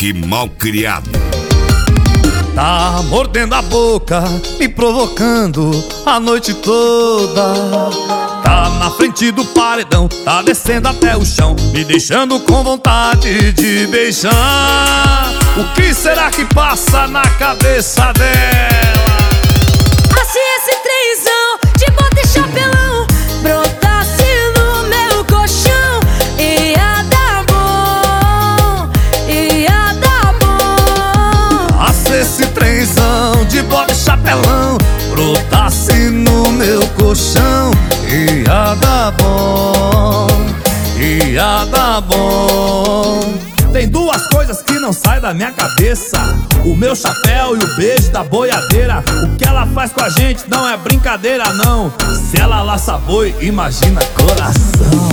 Reboque mal criado. Tá mordendo a boca, me provocando a noite toda. Tá na frente do paredão, tá descendo até o chão, me deixando com vontade de beijar. O que será que passa na cabeça dela? Se esse trenzão de bota e chapelão brotasse no meu colchão, ia dar bom, ia dar bom. Se esse trenzão de bota e chapelão brotasse no meu colchão, ia dar bom, ia dar bom. Tem duas coisas que não saem da minha cabeça: o meu chapéu e o beijo da boiadeira. O que ela faz com a gente não é brincadeira não. Se ela laça boi, imagina coração.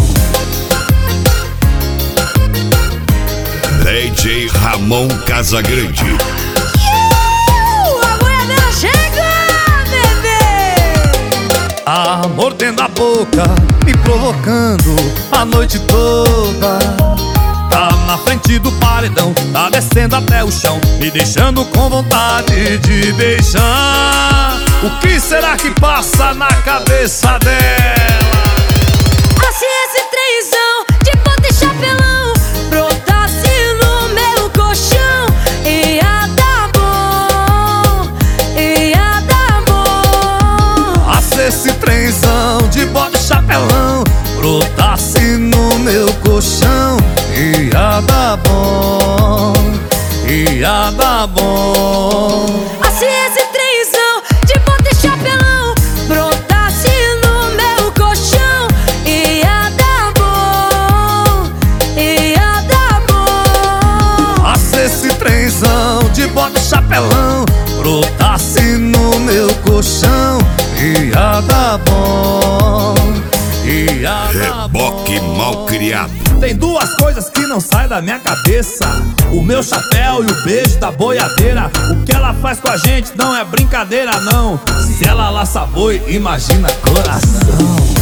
DJ Ramon Casagrande. A boiadeira chega, bebê! Mordendo a boca, me provocando a noite toda. Tá na frente do paredão, tá descendo até o chão, me deixando com vontade de beijar. O que será que passa na cabeça dela? Se esse trenzão de bota e chapelão brotasse no meu colchão, ia dar bom, ia dar bom. Se esse trenzão de bota e chapelão brotasse no meu colchão, ia dar bom, ia dar bom. Se esse trenzão de bota e chapelão brotasse no meu colchão, ia dar bom, ia dar bom. Se esse trenzão de bota e chapelão brotasse no meu colchão, ia dar bom, ia dar bom. Reboque mal criado. Tem duas coisas que não saem da minha cabeça: o meu chapéu e o beijo da boiadeira. O que ela faz com a gente não é brincadeira não. Se ela laça boi, imagina coração.